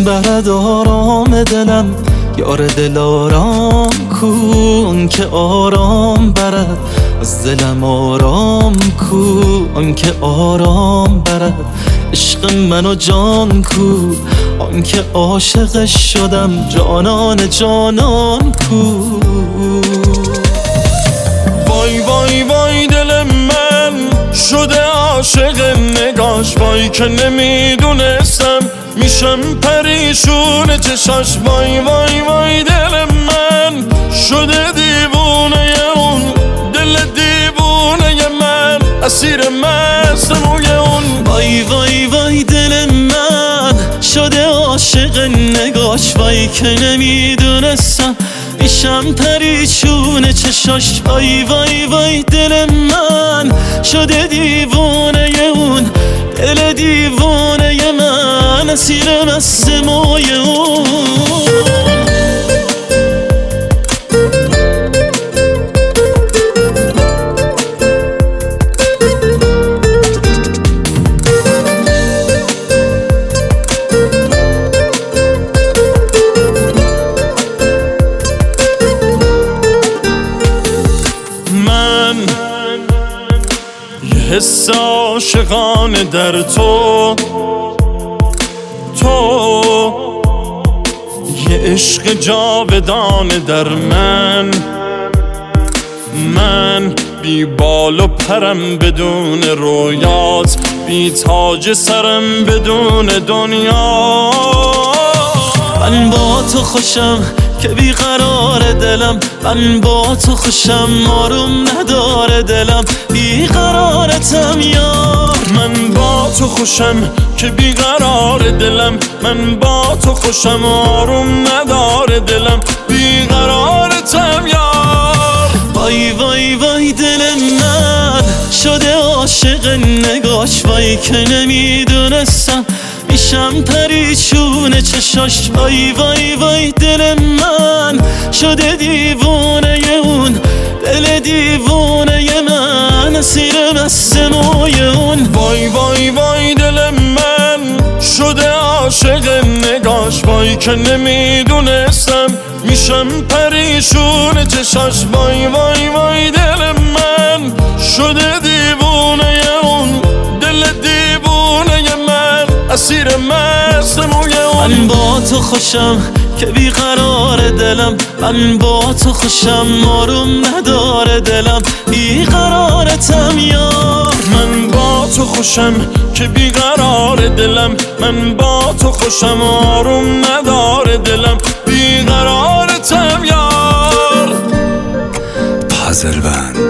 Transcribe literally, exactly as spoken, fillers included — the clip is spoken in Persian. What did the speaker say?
برد آرام دلم، یار دل آرام کن که آرام برد از دلم، آرام کن که آرام برد عشق من و جان کو، آن که عاشقش شدم جانان جانان کو. وای وای وای دل من شده عاشق نگاش، وای که نمیدونستم میشم پریشون چشاش. وای وای وای دل من شده دیوونه اون، دل دیوونه من اسیر مست موی اون. وای وای وای دل من شده عاشق نگاش، وای که نمیدونستم میشم پریشون چشاش. وای وای وای دل من شده دیوونه اون، دل دیوونه من اسیر مست موی اون. حس عاشقانه در تو، تو یه عشق جاودانه در من. من بی بال و پرم بدون رویات، بی تاج سرم بدون دنیا. من با تو خوشم که بیقرار دلم، من با تو خوشم آروم نداره دلم، بیقرارتم یار. من با تو خوشم که بیقرار دلم، من با تو خوشم آروم نداره دلم، بیقرارتم یار. وای وای وای دل من شده عاشق نگاش، وای که نمیدونستم میشم پریشون چشاش. وای وای وای دل من شده دیوونه اون، دل دیوونه من اسیر مست موی اون. وای وای وای دل من شده عاشق نگاش، وای که نمیدونستم میشم پریشون چشاش. وای وای وای دل من شده دیوونه اون، دل دیوونه من اسیر مست موی اون. من با تو خوشم که بیقرار دلم، من با تو خوشم آروم نداره دلم، بیقرارتم یار. من با تو خوشم که بیقرار دلم، من با تو خوشم آروم نداره دلم، بیقرارتم یار. پازل بند